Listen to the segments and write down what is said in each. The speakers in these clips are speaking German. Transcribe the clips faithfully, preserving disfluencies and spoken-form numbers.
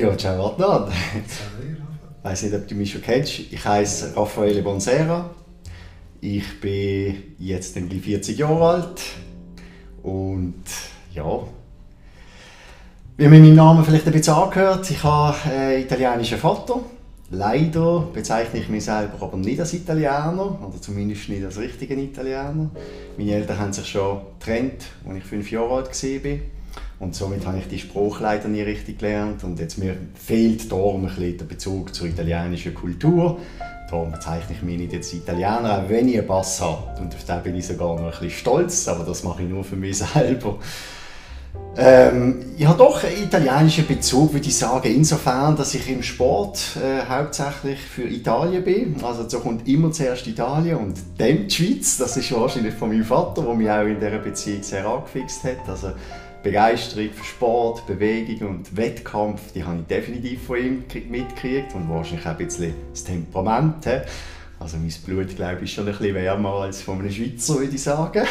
Ja, ciao Adnan. Ich weiss nicht, ob du mich schon kennst. Ich heiße Raffaele Bonserra. Ich bin jetzt gleich vierzig Jahre alt. Und ja, wie man meinen Namen vielleicht ein bisschen angehört, ich habe einen italienischen Vater. Leider bezeichne ich mich selber aber nicht als Italiener, oder zumindest nicht als richtigen Italiener. Meine Eltern haben sich schon getrennt, als ich fünf Jahre alt war. Und somit habe ich die Sprache leider nie richtig gelernt. Und jetzt mir fehlt darum ein bisschen der Bezug zur italienischen Kultur. Darum bezeichne ich mich nicht als Italiener, auch wenn ich einen Pass habe. Und auf den bin ich sogar noch ein bisschen stolz, aber das mache ich nur für mich selber. Ähm, ich habe doch einen italienischen Bezug, würde ich sagen, insofern, dass ich im Sport äh, hauptsächlich für Italien bin. Also so kommt immer zuerst Italien und dann die Schweiz. Das ist wahrscheinlich von meinem Vater, der mich auch in dieser Beziehung sehr angefixt hat. Also Begeisterung für Sport, Bewegung und Wettkampf, die habe ich definitiv von ihm mitgekriegt und wahrscheinlich auch ein bisschen das Temperament. Also mein Blut, glaube ich, ist schon ein bisschen wärmer als von einem Schweizer, würde ich sagen.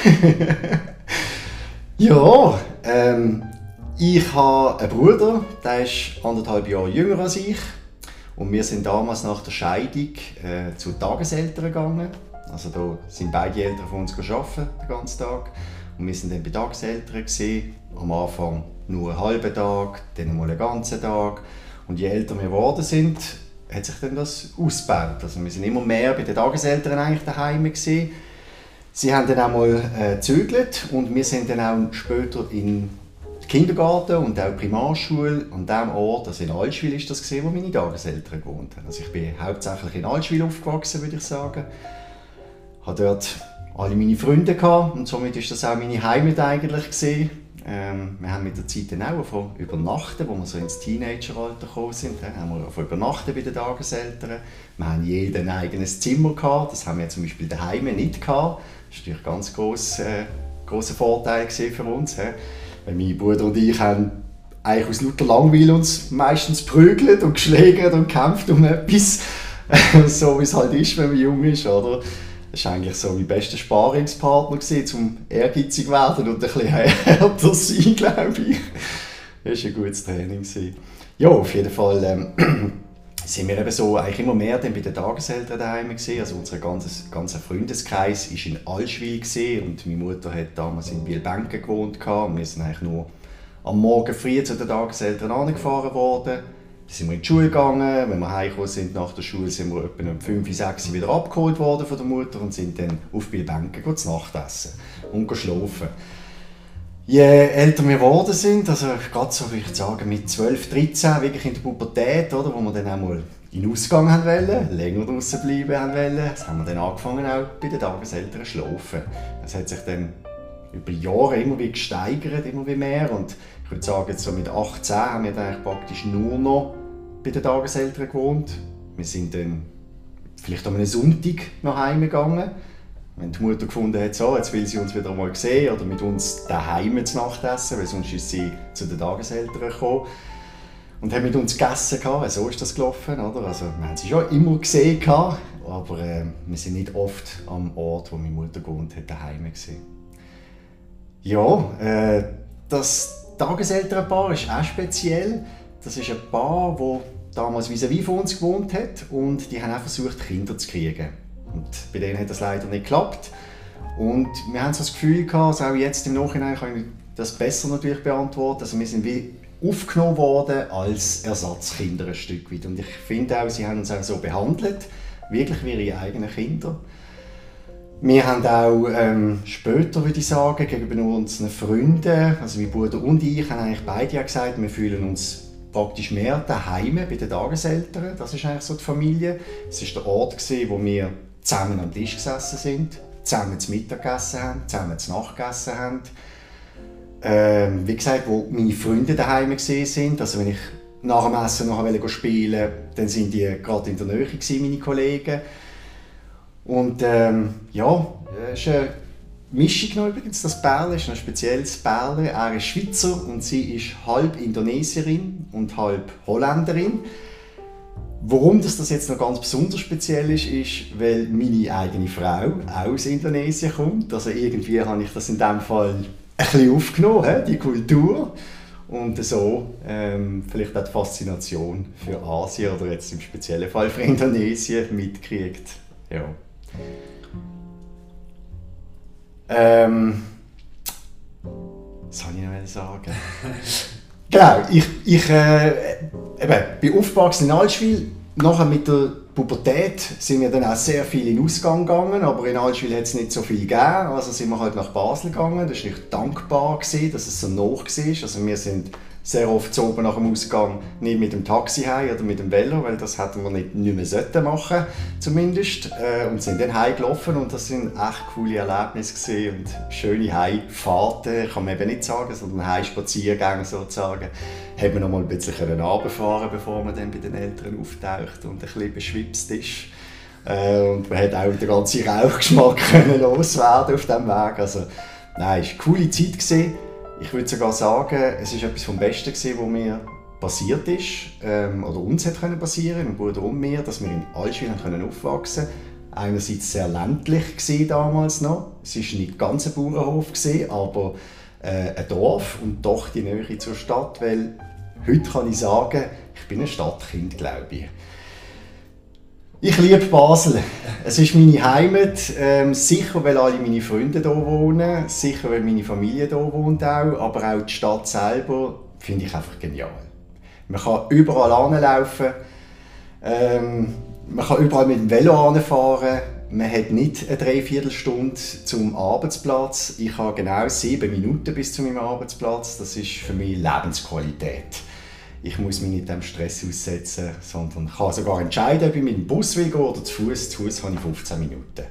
Ja, ähm, ich habe einen Bruder, der ist anderthalb Jahre jünger als ich. Und wir sind damals nach der Scheidung äh, zu Tageseltern gegangen. Also da sind beide Eltern von uns arbeiten, den ganzen Tag. Und wir waren dann bei Tageseltern gewesen. Am Anfang nur einen halben Tag, dann mal einen ganzen Tag. Und je älter wir geworden sind, hat sich dann das ausgebaut. Also wir sind immer mehr bei den Tageseltern eigentlich daheim gewesen. Sie haben dann auch mal äh, gezögert und wir sind dann auch später in Kindergarten und auch Primarschule an dem Ort, also in Allschwil ist das gesehen, wo meine Tageseltern gewohnt haben. Also ich bin hauptsächlich in Allschwil aufgewachsen, würde ich sagen. Ich hatte dort alle meine Freunde gehabt und somit ist das auch meine Heimat eigentlich gewesen. Ähm, wir haben mit der Zeit dann auch von übernachten, wo wir so ins Teenageralter gekommen sind, haben wir von übernachten bei den Tageseltern. Wir haben jeden ein eigenes Zimmer gehabt, das haben wir zum Beispiel daheim nicht gehabt. Das war natürlich ein ganz grosser, äh, grosser Vorteil für uns. He. Weil mein Bruder und ich haben eigentlich aus lauter Langweil uns meistens prügelt und geschlägert und gekämpft um etwas. So wie es halt ist, wenn man jung ist, oder? Das war eigentlich so mein bester Sparingspartner, um ehrgeizig zu werden und ein bisschen härter zu sein, glaube ich. Das war ein gutes Training. Ja, auf jeden Fall ähm, sind wir eben so eigentlich immer mehr dann bei den Tageseltern daheim gewesen. Also unser ganzes, ganzer Freundeskreis war in Allschwil gewesen und meine Mutter hat damals in Bielbenken gewohnt und wir sind eigentlich nur am Morgen früh zu den Tageseltern angefahren worden. Dann sind wir in die Schule gegangen. Wenn wir heimgekommen sind nach der Schule, sind wir etwa um fünf, sechs wieder abgeholt worden von der Mutter und sind dann auf Bielbenken zu Nacht essen und schlafen. Je älter wir geworden sind, also gerade so würde ich sagen mit zwölf, dreizehn, wirklich in der Pubertät, oder, wo wir dann auch mal in den Ausgang haben wollen, länger draußen bleiben haben wollen, das haben wir dann angefangen auch bei den Tageseltern zu schlafen. Das hat sich dann über Jahre immer wieder gesteigert, immer wieder mehr und ich würde sagen, jetzt so mit achtzehn haben wir dann eigentlich praktisch nur noch bei den Tageseltern gewohnt. Wir sind dann vielleicht am Sonntag nach Hause gegangen. Wenn die Mutter gefunden hat, so, jetzt will sie uns wieder mal sehen oder mit uns daheim zu Nacht essen, weil sonst ist sie zu den Tageseltern gekommen und hat mit uns gegessen. So ist das gelaufen. Oder? Also, wir haben sie schon immer gesehen, aber äh, wir sind nicht oft am Ort, wo meine Mutter gewohnt hat, daheim gewesen. Ja, äh, das Tageselternpaar ist auch speziell. Das ist ein Paar, das damals vis-à-vis von uns gewohnt hat und die haben auch versucht, Kinder zu kriegen. Und bei denen hat das leider nicht geklappt. Und wir haben so das Gefühl gehabt, also auch jetzt im Nachhinein kann ich das besser natürlich beantworten. Also wir sind wie aufgenommen worden als Ersatzkinder ein Stück weit. Und ich finde auch, sie haben uns auch so behandelt, wirklich wie ihre eigenen Kinder. Wir haben auch ähm, später, würde ich sagen, gegenüber unseren Freunden, also mein Bruder und ich, haben eigentlich beide gesagt, wir fühlen uns praktisch mehr daheim bei den Tageseltern. Das ist eigentlich so die Familie. Es war der Ort, wo wir zusammen am Tisch gesessen sind, zusammen zu Mittag gegessen haben, zusammen zu Nacht gegessen haben. Ähm, wie gesagt, wo meine Freunde daheim waren. Also wenn ich nach dem Essen noch spielen wollte, dann sind die gerade in der Nähe gewesen, meine Kollegen. Und ähm, ja, es ist eine Mischung noch übrigens. Das Pärchen ist ein spezielles Pärchen. Er ist Schweizer und sie ist halb Indonesierin und halb Holländerin. Warum das, das jetzt noch ganz besonders speziell ist, ist, weil meine eigene Frau aus Indonesien kommt. Also irgendwie habe ich das in diesem Fall ein bisschen aufgenommen, die Kultur. und so ähm, vielleicht auch die Faszination für Asien oder jetzt im speziellen Fall für Indonesien mitkriegt. Ja. Ähm, was soll ich noch sagen? Genau, ich, ich äh, eben, bin aufgewachsen in Allschwil. Nachher mit der Pubertät sind wir dann auch sehr viel in den Ausgang gegangen, aber in Allschwil hat es nicht so viel gegeben. Also sind wir halt nach Basel gegangen. Das war nicht dankbar, gewesen, dass es so nah war. Also wir sind sehr oft so oben nach dem Ausgang nicht mit dem Taxi heim oder mit dem Velo, weil das hätten wir nicht, nicht mehr sollten machen zumindest. Äh, und sind dann heimgelaufen und das sind echt coole Erlebnisse gewesen und schöne Heimfahrten, kann man eben nicht sagen, sondern Heimspaziergänge sozusagen. Hat man noch mal ein bisschen runterfahren, bevor man dann bei den Eltern auftaucht und ein bisschen beschwipst ist. Äh, und man hat auch den ganzen Rauchgeschmack können loswerden auf diesem Weg. Also, nein, es war eine coole Zeit gewesen. Ich würde sogar sagen, es war etwas vom Besten, was mir passiert ist, ähm, oder uns hat können passieren, mein Bruder und mir, dass wir in Allschwil können aufwachsen konnten. Einerseits sehr ländlich gewesen damals noch. Es war nicht ganz ein Bauernhof gewesen, aber äh, ein Dorf und doch die Nähe zur Stadt, weil heute kann ich sagen, ich bin ein Stadtkind, glaube ich. Ich liebe Basel. Es ist meine Heimat. Ähm, sicher, weil alle meine Freunde hier wohnen. Sicher, weil meine Familie hier wohnt auch. Aber auch die Stadt selber finde ich einfach genial. Man kann überall hinlaufen. Ähm, man kann überall mit dem Velo hinfahren. Man hat nicht eine Dreiviertelstunde zum Arbeitsplatz. Ich habe genau sieben Minuten bis zu meinem Arbeitsplatz. Das ist für mich Lebensqualität. Ich muss mich nicht dem Stress aussetzen, sondern kann sogar entscheiden, ob ich mit dem Bus will gehen oder zu Fuß. Zu Fuß habe ich fünfzehn Minuten.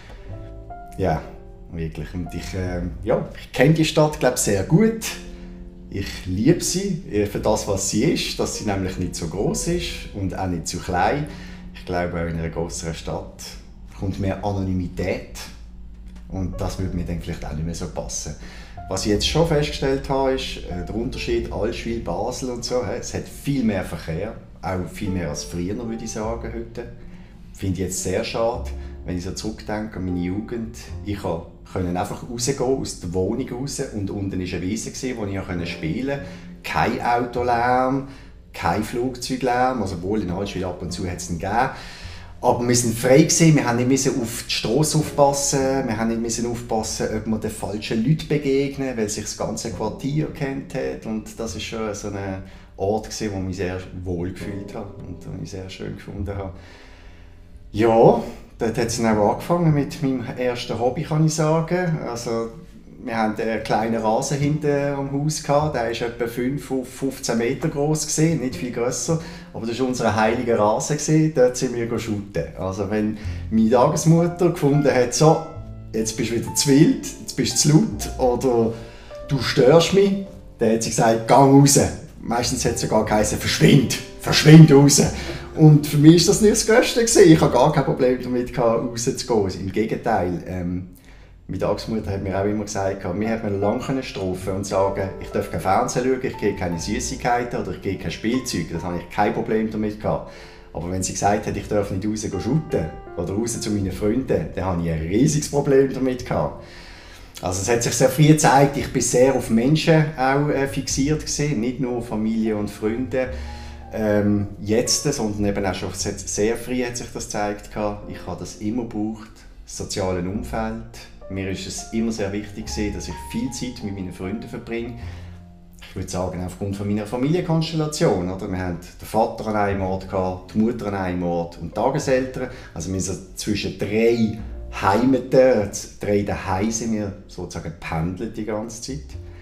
Ja, wirklich. Und ich, äh, ja, ich kenne die Stadt, glaube ich, sehr gut. Ich liebe sie für das, was sie ist, dass sie nämlich nicht so groß ist und auch nicht zu klein. Ich glaube, auch in einer größeren Stadt kommt mehr Anonymität und das würde mir dann vielleicht auch nicht mehr so passen. Was ich jetzt schon festgestellt habe, ist äh, der Unterschied Allschwil, Basel und so. Es hat viel mehr Verkehr, auch viel mehr als früher, würde ich sagen, heute. Finde ich jetzt sehr schade, wenn ich so zurückdenke an meine Jugend. Ich konnte einfach rausgehen, aus der Wohnung raus und unten war eine Wiese, wo ich spielen konnte. Kein Autolärm, kein Flugzeuglärm, also wohl in Allschwil ab und zu hat es ihn gegeben. Aber wir waren frei, wir mussten nicht auf die Strasse aufpassen, wir mussten nicht aufpassen, ob wir den falschen Leuten begegnen, weil sich das ganze Quartier kennt hat. Und das war schon so ein Ort, wo ich mich sehr wohl gefühlt habe und den ich sehr schön gefunden habe. Ja, dort hat es dann auch angefangen mit meinem ersten Hobby, kann ich sagen. Also, wir hatten einen kleinen Rasen hinten am Haus, der war etwa fünf auf fünfzehn Meter groß, nicht viel grösser. Aber das war unser heiliger Rasen, dort sind wir shooten. Also wenn meine Tagesmutter gefunden hat, so, jetzt bist du wieder zu wild, jetzt bist du zu laut oder du störst mich, dann hat sie gesagt, geh raus. Meistens hat es sogar geheißen, verschwind, verschwind raus. Und für mich war das nicht das Größte. Ich hatte gar kein Problem damit, rauszugehen. Im Gegenteil. Ähm, Meine Tagesmutter hat mir auch immer gesagt, wir hätten lange strafen und sagen, ich darf kein Fernsehen schauen, ich gehe keine Süßigkeiten oder ich gehe kein Spielzeug. Das hatte ich kein Problem damit gehabt. Aber wenn sie gesagt hat, ich darf nicht raus shooten oder raus zu meinen Freunden, dann hatte ich ein riesiges Problem damit gehabt. Also es hat sich sehr früh gezeigt, ich war sehr auf Menschen auch äh, fixiert gewesen, nicht nur Familie und Freunde. Ähm, jetzt, sondern eben auch schon sehr früh hat sich das gezeigt. Ich habe das immer gebraucht, das soziale Umfeld. Mir war es immer sehr wichtig, dass ich viel Zeit mit meinen Freunden verbringe. Ich würde sagen, aufgrund von meiner Familienkonstellation. Oder? Wir hatten den Vater an einem Ort, die Mutter an einem Ort und die Tageseltern. Also wir sind zwischen drei Heimaten, drei daheim sind wir sozusagen pendelt die ganze Zeit.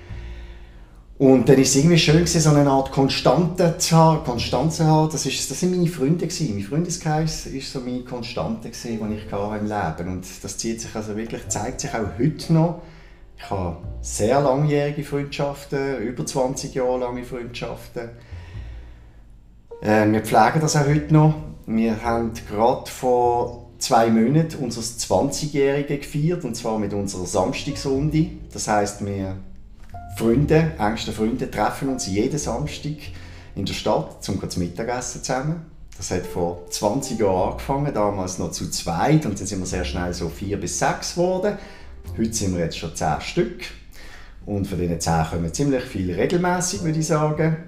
Und dann war es irgendwie schön, so eine Art Konstante zu haben. Konstanz zu haben. Das, ist, das waren meine Freunde. Mein Freundeskreis war so meine Konstante, die ich hatte im Leben. Und das zieht sich also wirklich, zeigt sich auch heute noch. Ich habe sehr langjährige Freundschaften, über zwanzig Jahre lange Freundschaften. Äh, wir pflegen das auch heute noch. Wir haben gerade vor zwei Monaten unser zwanzigjähriges gefeiert, und zwar mit unserer Samstagsrunde. Das heisst, wir Freunde, engste Freunde treffen uns jeden Samstag in der Stadt, um zu Mittagessen zusammen. Das hat vor zwanzig Jahren angefangen, damals noch zu zweit, und dann sind wir sehr schnell so vier bis sechs geworden. Heute sind wir jetzt schon zehn Stück. Und von diesen zehn kommen ziemlich viel regelmäßig, würde ich sagen.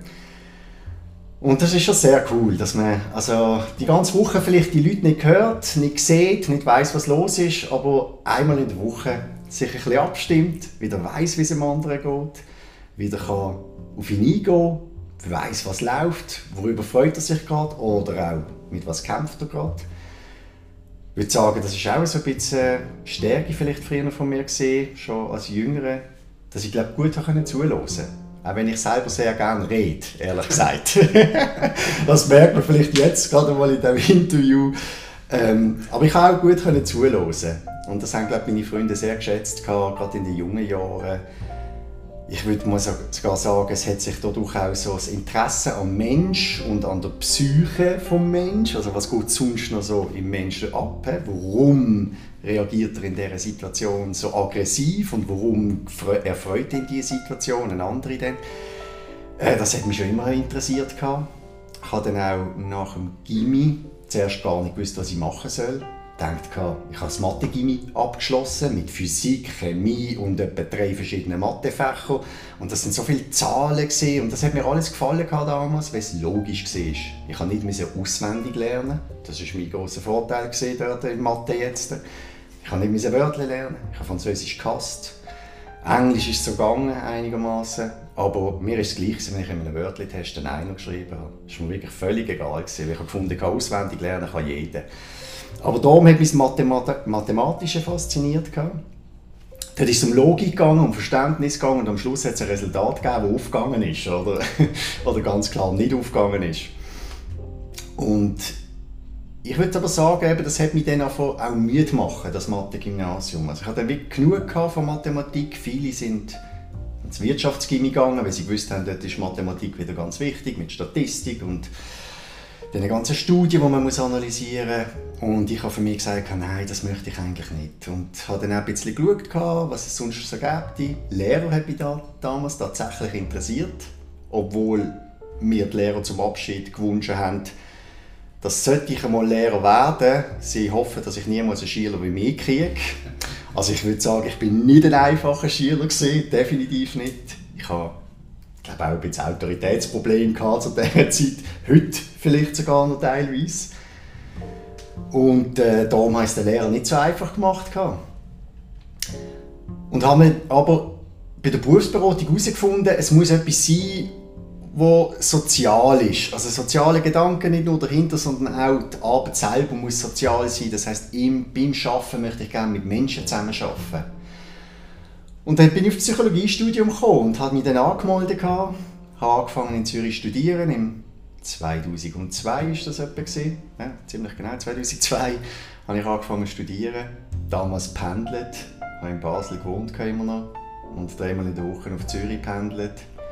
Und das ist schon sehr cool, dass man also die ganze Woche vielleicht die Leute nicht hört, nicht sieht, nicht weiss, was los ist, aber einmal in der Woche sich ein bisschen abstimmt, wieder weiss, wie es dem anderen geht, wieder kann auf ihn eingehen, weiss, was läuft, worüber freut er sich gerade oder auch mit was kämpft er gerade. Ich würde sagen, das war auch so ein bisschen Stärke vielleicht früher von mir gesehen, schon als Jüngere, dass ich glaube gut zuhören konnte. Auch wenn ich selber sehr gerne rede, ehrlich gesagt. Das merkt man vielleicht jetzt gerade mal in diesem Interview. Ähm, aber ich konnte auch gut zuhören. Und das haben, glaube ich, meine Freunde sehr geschätzt, gerade in den jungen Jahren. Ich würde mal sogar sagen, es hat sich dadurch auch so das Interesse am Mensch und an der Psyche des Menschen, also was geht sonst noch so im Menschen ab, warum reagiert er in dieser Situation so aggressiv und warum erfreut ihn diese Situation, eine andere dann. Das hat mich schon immer interessiert. Ich habe dann auch nach dem Gymi zuerst gar nicht gewusst, was ich machen soll. Ich dachte, ich habe das Mathe-Gymi abgeschlossen mit Physik, Chemie und etwa drei verschiedenen Mathefächern. Und das waren so viele Zahlen gewesen. Und das hat mir alles gefallen damals, weil es logisch war. Ich musste nicht auswendig lernen. Das war mein grosser Vorteil dort in Mathe jetzt. Ich musste nicht Wörter lernen. Ich habe Französisch gehasst. Englisch ist so gegangen einigermaßen. Aber mir ist es gleich, wenn ich in einem Wörtertest einen Einer geschrieben habe. Das war mir wirklich völlig egal, weil ich gefunden habe, auswendig lernen kann jeder. Aber darum hat mich das Mathemat- Mathematische fasziniert. Dann ist es um Logik gegangen, um Verständnis gegangen und am Schluss hat es ein Resultat gegeben, das aufgegangen ist oder, oder ganz klar nicht aufgegangen ist. Und ich würde aber sagen, das hat mich dann auch müde gemacht, das Mathe-Gymnasium. Also ich hatte dann wirklich genug von Mathematik. Viele sind ins Wirtschaftsgymnasium gegangen, weil sie gewusst haben, dort ist Mathematik wieder ganz wichtig mit Statistik und den ganzen Studien, die man analysieren muss. Und ich habe für mich gesagt, nein, das möchte ich eigentlich nicht. Und habe dann auch ein bisschen geschaut, was es sonst so gibt. Lehrer hat mich da damals tatsächlich interessiert, obwohl mir die Lehrer zum Abschied gewünscht haben, dass sollte ich einmal Lehrer werden, sie hoffen, dass ich niemals einen Schüler wie mich kriege. Also ich würde sagen, ich bin nicht ein einfacher Schüler gewesen, definitiv nicht. Ich habe Ich habe auch ein bisschen Autoritätsprobleme gehabt zu dieser Zeit, heute vielleicht sogar noch teilweise. Und äh, darum habe ich es den Lehrern nicht so einfach gemacht. Und habe aber bei der Berufsberatung herausgefunden, es muss etwas sein, das sozial ist. Also soziale Gedanken nicht nur dahinter, sondern auch die Arbeit selber muss sozial sein. Das heisst, im, beim Arbeiten möchte ich gerne mit Menschen zusammenarbeiten. Und dann bin ich auf das Psychologiestudium gekommen und habe mich dann angemeldet. Ich habe angefangen in Zürich zu studieren. Im zweitausendzwei war das etwa. Ja, ziemlich genau, zweitausendzwei habe ich angefangen zu studieren. Damals pendelt. Ich habe in Basel gewohnt immer noch. Und dreimal in der Woche auf Zürich pendelt.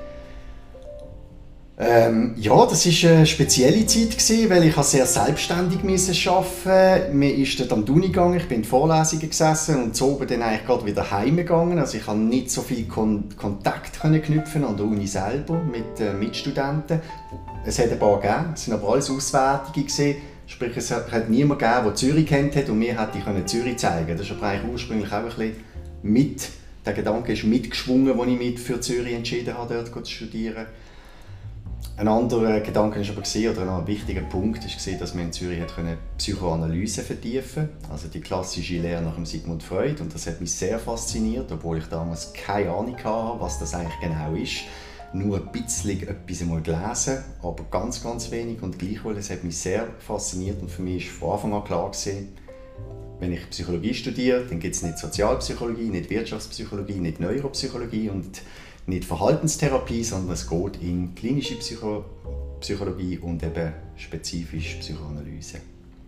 Ähm, ja, das war eine spezielle Zeit, weil ich sehr selbstständig arbeiten musste. Mir ist dort am Uni gegangen, ich bin in Vorlesungen gesessen und so oben dann eigentlich gerade wieder heimgegangen. Also ich konnte nicht so viel Kon Kontakt knüpfen an der Uni selber mit äh, Mitstudenten. Es hat ein paar gegeben, es waren aber alles Auswertungen gewesen. Sprich, es hat niemanden gegeben, der Zürich kennt hat und mir hätte ich Zürich zeigen können. Das ist aber eigentlich ursprünglich auch ein bisschen mit, der Gedanke ist mitgeschwungen, als ich mich für Zürich entschieden habe, dort zu studieren. Ein anderer Gedanke war aber, oder ein wichtiger Punkt war, dass man in Zürich Psychoanalyse vertiefen konnte. Also die klassische Lehre nach dem Sigmund Freud. Und das hat mich sehr fasziniert, obwohl ich damals keine Ahnung hatte, was das eigentlich genau ist. Nur ein bisschen etwas einmal gelesen, aber ganz, ganz wenig. Und gleichwohl, es hat mich sehr fasziniert und für mich war von Anfang an klar gewesen, wenn ich Psychologie studiere, dann gibt es nicht Sozialpsychologie, nicht Wirtschaftspsychologie, nicht Neuropsychologie und nicht Verhaltenstherapie, sondern es geht in klinische Psycho Psychologie und eben spezifisch Psychoanalyse.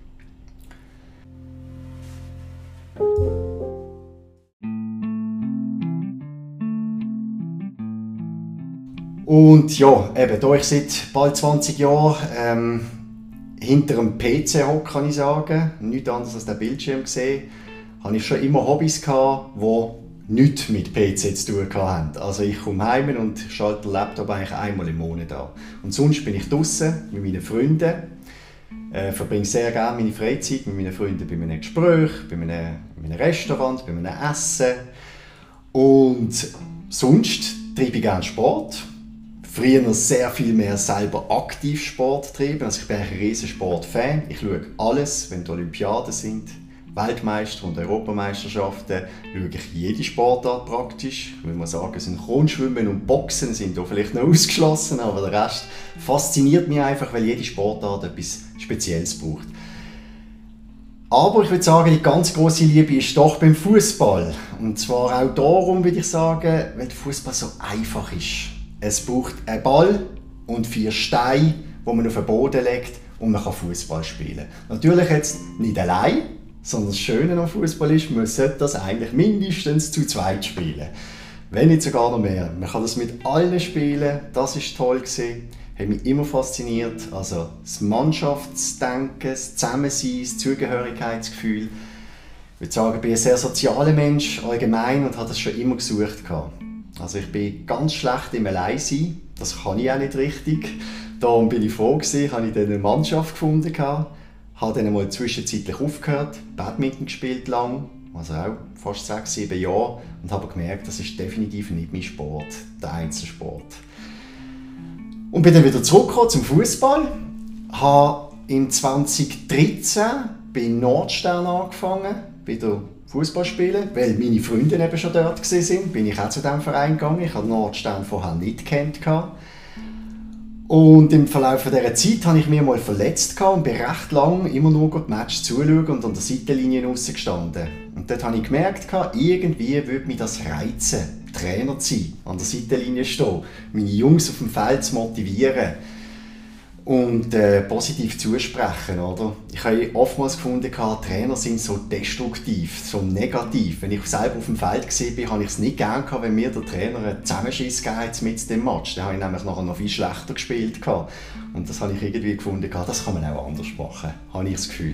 Und ja, eben, da ich seit bald zwanzig Jahren ähm, hinter einem P C hocke, kann ich sagen, nichts anderes als den Bildschirm gesehen, hatte ich schon immer Hobbys gehabt, die nichts mit P C zu tun hatten. Also ich komme heim und schalte den Laptop eigentlich einmal im Monat an. Und sonst bin ich draußen mit meinen Freunden, äh, verbringe sehr gerne meine Freizeit mit meinen Freunden bei einem Gespräch, bei einem, bei einem Restaurant, bei einem Essen. Und sonst treibe ich gerne Sport. Früher noch sehr viel mehr selber aktiv Sport treiben. Also ich bin ein riesen Sportfan. Ich schaue alles, wenn die Olympiaden sind, Weltmeister- und Europameisterschaften, schaue ich jede Sportart praktisch. Ich würde mal sagen, Synchronschwimmen und Boxen sind da vielleicht noch ausgeschlossen, aber der Rest fasziniert mich einfach, weil jede Sportart etwas Spezielles braucht. Aber ich würde sagen, die ganz grosse Liebe ist doch beim Fußball. Und zwar auch darum, würde ich sagen, weil der Fußball so einfach ist. Es braucht einen Ball und vier Steine, die man auf den Boden legt und man kann Fußball spielen. Natürlich jetzt nicht allein, sondern das Schöne am Fußball ist, man sollte das eigentlich mindestens zu zweit spielen. Wenn nicht sogar noch mehr. Man kann das mit allen spielen, das war toll gewesen. Hat mich immer fasziniert. Also das Mannschaftsdenken, das Zusammensein, das Zugehörigkeitsgefühl. Ich würde sagen, ich bin ein sehr sozialer Mensch allgemein und habe das schon immer gesucht. Also ich bin ganz schlecht im Alleinsein. Das kann ich auch nicht richtig. Darum bin ich froh gewesen, habe ich dann eine Mannschaft gefunden. Habe dann mal zwischenzeitlich aufgehört, Badminton gespielt lang, also auch fast sechs, sieben Jahre, und habe gemerkt, das ist definitiv nicht mein Sport, der Einzelsport. Und bin dann wieder zurückgekommen zum Fußball, habe im zwanzig dreizehn bei Nordstern angefangen, wieder Fußball spielen, weil meine Freunde eben schon dort waren, bin ich auch zu diesem Verein gegangen. Ich habe Nordstern vorher nicht gekannt. Und im Verlauf dieser Zeit habe ich mich mal verletzt und bin recht lang immer nur die Match zuschauen und an der Seitenlinie rausgestanden. Und dort habe ich gemerkt, irgendwie würde mich das reizen, Trainer zu sein, an der Seitenlinie stehen, meine Jungs auf dem Feld zu motivieren und äh, positiv zusprechen. Oder? Ich habe oftmals gefunden, Trainer sind so destruktiv, so negativ. Wenn ich selber auf dem Feld war, habe ich es nicht gerne gehabt, wenn mir der Trainer einen Zusammenschiss gegeben hat mit dem Match. Dann habe ich nämlich nachher noch viel schlechter gespielt. Und das habe ich irgendwie gefunden, das kann man auch anders machen, habe ich das Gefühl.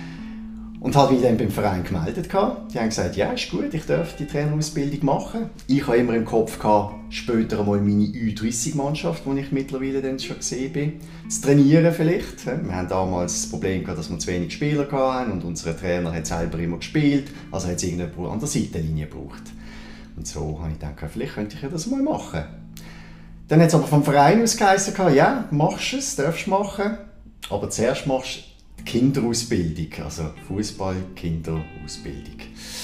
Und habe mich dann beim Verein gemeldet. Die haben gesagt, ja, ist gut, ich darf die Trainerausbildung machen. Ich habe immer im Kopf gehabt, später einmal meine Ü dreißig-Mannschaft, die ich mittlerweile dann schon gesehen bin, zu trainieren vielleicht. Wir hatten damals das Problem gehabt, dass wir zu wenig Spieler hatten und unser Trainer hat selber immer gespielt, also hat es irgendjemand an der Seitenlinie gebraucht. Und so habe ich gedacht, vielleicht könnte ich ja das mal machen. Dann hat es aber vom Verein aus geheißen, ja, machst du es, darfst du machen, aber zuerst machst du Kinderausbildung, also Fußball, Kinderausbildung.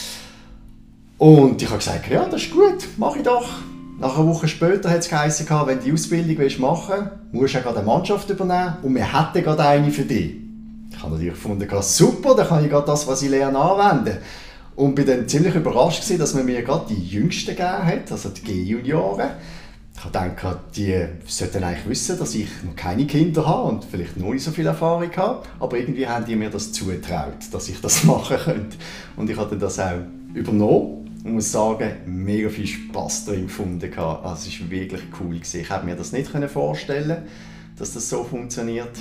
Und ich habe gesagt, ja, das ist gut, mache ich doch. Nach einer Woche später hat es geheißen, wenn du die Ausbildung machen willst, musst du ja gerade eine Mannschaft übernehmen und wir hätten gerade eine für dich. Ich habe natürlich gefunden, super, dann kann ich gerade das, was ich lerne, anwenden. Und bin dann ziemlich überrascht gewesen, dass man mir gerade die Jüngsten gegeben hat, also die G-Junioren. Ich dachte, die sollten eigentlich wissen, dass ich noch keine Kinder habe und vielleicht noch nicht so viel Erfahrung habe. Aber irgendwie haben die mir das zugetraut, dass ich das machen könnte. Und ich habe das auch übernommen und muss sagen, mega viel Spass darin gefunden. Also es war wirklich cool. Ich hätte mir das nicht vorstellen, dass das so funktioniert.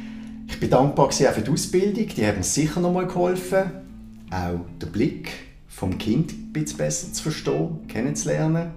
Ich bin dankbar auch für die Ausbildung, die haben mir sicher noch mal geholfen. Auch den Blick vom Kind ein bisschen besser zu verstehen, kennenzulernen.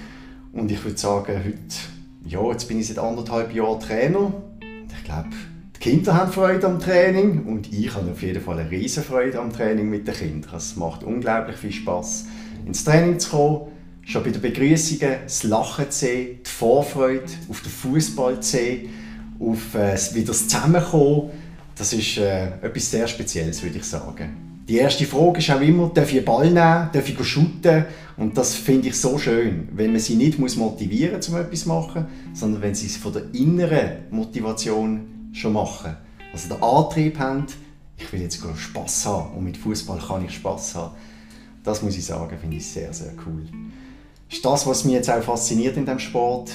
Und ich würde sagen, heute, ja, jetzt bin ich seit anderthalb Jahren Trainer. Und ich glaube, die Kinder haben Freude am Training und ich habe auf jeden Fall eine riesen Freude am Training mit den Kindern. Es macht unglaublich viel Spass, ins Training zu kommen, schon bei den Begrüßungen das Lachen zu sehen, die Vorfreude auf den Fußball zu sehen, auf äh, wieder das Zusammenkommen. Das ist äh, etwas sehr Spezielles, würde ich sagen. Die erste Frage ist auch immer, darf ich einen Ball nehmen, darf ich shooten? Und das finde ich so schön, wenn man sie nicht motivieren muss, um etwas zu machen, sondern wenn sie es von der inneren Motivation schon machen. Also den Antrieb haben, ich will jetzt Spass haben und mit Fußball kann ich Spass haben. Das muss ich sagen, finde ich sehr, sehr cool. Das ist das, was mich jetzt auch fasziniert in diesem Sport.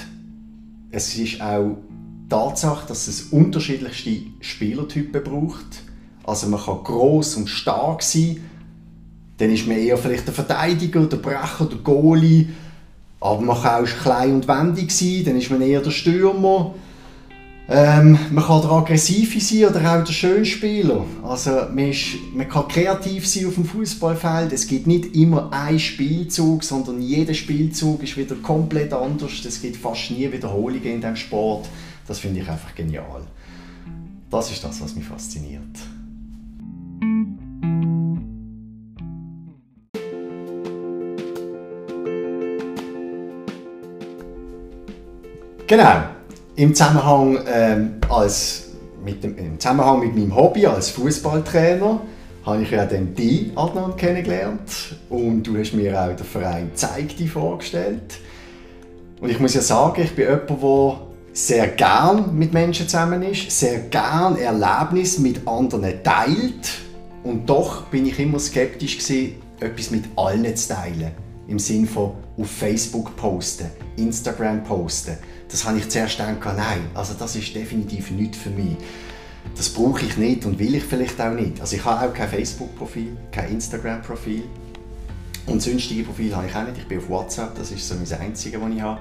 Es ist auch die Tatsache, dass es unterschiedlichste Spielertypen braucht. Also man kann gross und stark sein, dann ist man eher vielleicht der Verteidiger, der Brecher, der Goalie. Aber man kann auch klein und wendig sein, dann ist man eher der Stürmer. Ähm, man kann der Aggressive sein oder auch der Schönspieler. Also man, ist, man kann kreativ sein auf dem Fußballfeld. Es gibt nicht immer einen Spielzug, sondern jeder Spielzug ist wieder komplett anders. Es gibt fast nie Wiederholungen in diesem Sport. Das finde ich einfach genial. Das ist das, was mich fasziniert. Genau. Im Zusammenhang, ähm, als, mit dem, im Zusammenhang mit meinem Hobby als Fußballtrainer habe ich ja dann dich, Adnan, kennengelernt. Und du hast mir auch den Verein «Zeig dich» vorgestellt. Und ich muss ja sagen, ich bin jemand, der sehr gern mit Menschen zusammen ist, sehr gern Erlebnisse mit anderen teilt. Und doch bin ich immer skeptisch gewesen, etwas mit allen zu teilen. Im Sinne von auf Facebook posten, Instagram posten. Das habe ich zuerst gedacht, nein, also das ist definitiv nichts für mich. Das brauche ich nicht und will ich vielleicht auch nicht. Also ich habe auch kein Facebook-Profil, kein Instagram-Profil. Und sonstige Profil habe ich auch nicht. Ich bin auf WhatsApp, das ist so mein einziges, das ich habe.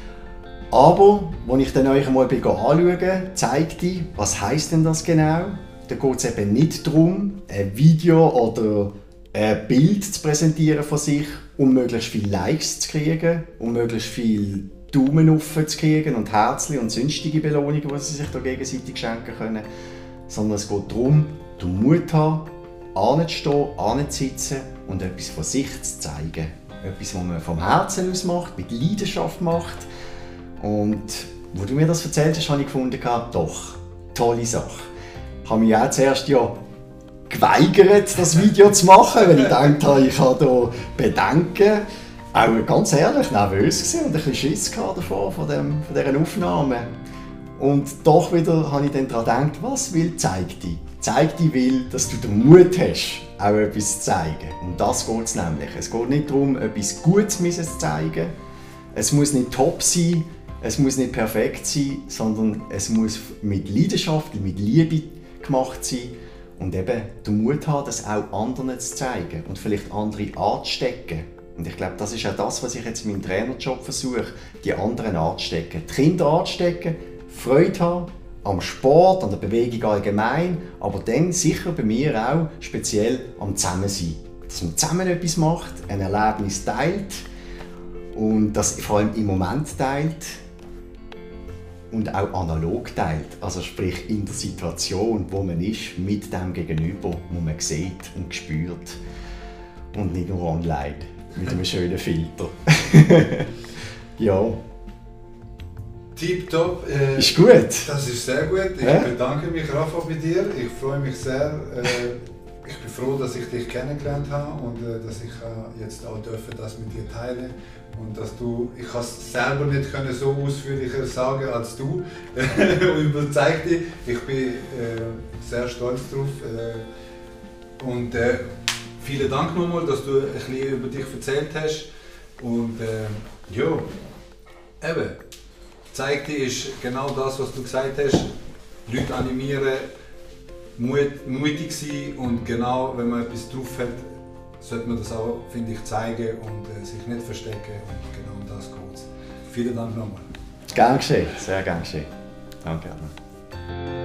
Aber, als ich dann euch einmal anschaue, zeigt die, was heisst denn das genau? Da geht es eben nicht darum, ein Video oder ein Bild zu präsentieren von sich, um möglichst viele Likes zu kriegen, um möglichst viele Daumen rauf zu kriegen und Herzchen und sonstige Belohnungen, die sie sich da gegenseitig schenken können. Sondern es geht darum, den Mut haben, anzustehen, anzusitzen und etwas von sich zu zeigen. Etwas, was man vom Herzen aus macht, mit Leidenschaft macht. Und wo du mir das erzählt hast, habe ich gefunden, doch, tolle Sache. Ich habe mich auch zuerst ja geweigert, das Video zu machen, weil ich dachte, ich habe hier Bedenken. Auch ganz ehrlich nervös gewesen und ein bisschen Schiss davor, von, dem, von dieser Aufnahme. Und doch wieder habe ich dann daran gedacht, was will «Zeig dich»? «Zeig dich» will, dass du den Mut hast, auch etwas zu zeigen. Um das geht es nämlich. Es geht nicht darum, etwas Gutes zu zeigen. Es muss nicht top sein, es muss nicht perfekt sein, sondern es muss mit Leidenschaft, mit Liebe gemacht sein. Und eben den Mut haben, das auch anderen zu zeigen und vielleicht andere anzustecken. Und ich glaube, das ist auch das, was ich jetzt in meinem Trainerjob versuche, die anderen anzustecken. Die Kinder anzustecken, Freude haben am Sport, an der Bewegung allgemein, aber dann sicher bei mir auch speziell am Zusammensein. Dass man zusammen etwas macht, ein Erlebnis teilt und das vor allem im Moment teilt und auch analog teilt. Also sprich in der Situation, wo man ist, mit dem Gegenüber, wo man sieht und spürt und nicht nur online. Mit einem schönen Filter. Ja. Tipptopp. Äh, ist gut. Das ist sehr gut. Ich ja? bedanke mich, Rafa, bei dir. Ich freue mich sehr. Äh, ich bin froh, dass ich dich kennengelernt habe und äh, dass ich äh, jetzt auch dürfen, das mit dir teilen. Und dass du, ich kann es selber nicht können so ausführlicher sagen als du. Überzeug dich. Ich bin äh, sehr stolz drauf. Äh, und äh, vielen Dank nochmal, dass du ein bisschen über dich erzählt hast. Und äh, ja, eben, «Zeig dich» ist genau das, was du gesagt hast. Leute animieren, mut, mutig sein und genau, wenn man etwas drauf hat, sollte man das auch, finde ich, zeigen und äh, sich nicht verstecken. Und genau um das geht es. Vielen Dank nochmal. Gern geschehen, sehr gern geschehen. Danke, Anna.